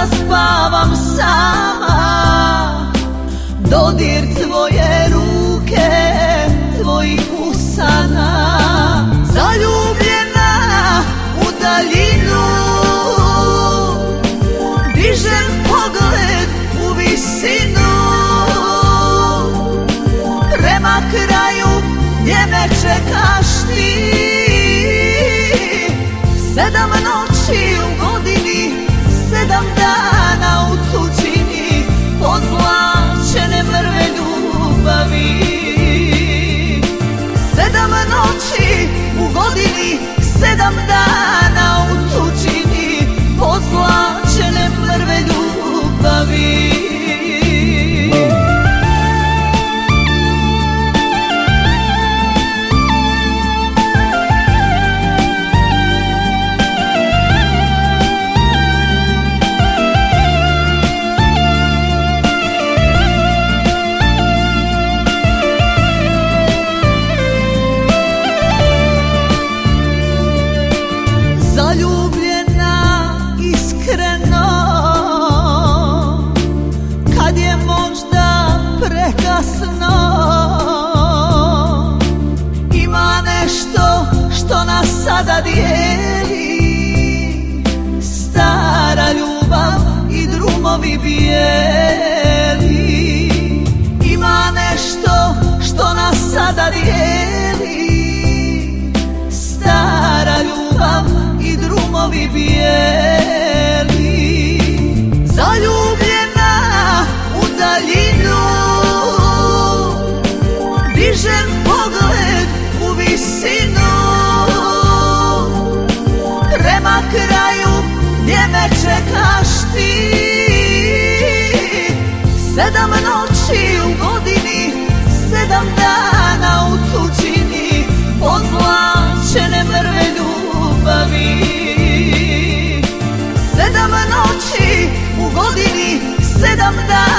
kada spavam sama, dodir tvoje ruke, tvojih usana. Zaljubljena u daljinu, dižem pogled u visinu, prema kraju gdje me čekaš ti. 7 noći u godini, 7 dana u tuđini, pozlačene mrve ljubavi. 7 noći u godini, 7 dana u tuđini, pozlačene mrve ljubavi. Zaljubljena iskreno, kad je možda prekasno, ima nešto što nas sada dijeli, stara ljubav i drumovi bijeli. Ima nešto što nas sada dijeli, stara ljubav i drumovi bijeli. Zaljubljena u daljinu, dižem pogled u visinu, prema kraju gdje me čekaš ti. 7 noći u godini, 7 dana u tuđini, pozlačene mrve ljubavi. 7 noći u godini, 7 dana